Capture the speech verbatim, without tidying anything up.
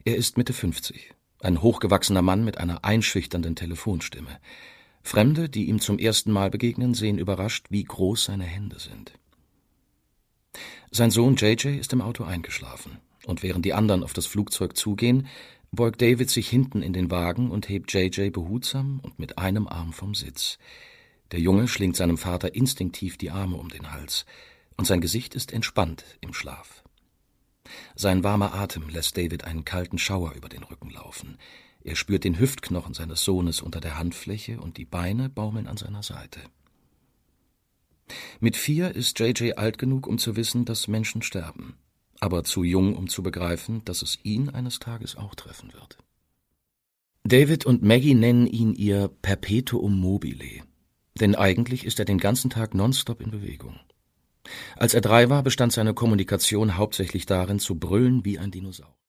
Er ist Mitte fünfzig, ein hochgewachsener Mann mit einer einschüchternden Telefonstimme. Fremde, die ihm zum ersten Mal begegnen, sehen überrascht, wie groß seine Hände sind. Sein Sohn J J ist im Auto eingeschlafen, und während die anderen auf das Flugzeug zugehen, beugt David sich hinten in den Wagen und hebt J J behutsam und mit einem Arm vom Sitz. Der Junge schlingt seinem Vater instinktiv die Arme um den Hals, und sein Gesicht ist entspannt im Schlaf. Sein warmer Atem lässt David einen kalten Schauer über den Rücken laufen. Er spürt den Hüftknochen seines Sohnes unter der Handfläche und die Beine baumeln an seiner Seite. Mit vier ist J J alt genug, um zu wissen, dass Menschen sterben, aber zu jung, um zu begreifen, dass es ihn eines Tages auch treffen wird. David und Maggie nennen ihn ihr Perpetuum mobile, denn eigentlich ist er den ganzen Tag nonstop in Bewegung. Als er drei war, bestand seine Kommunikation hauptsächlich darin, zu brüllen wie ein Dinosaurier.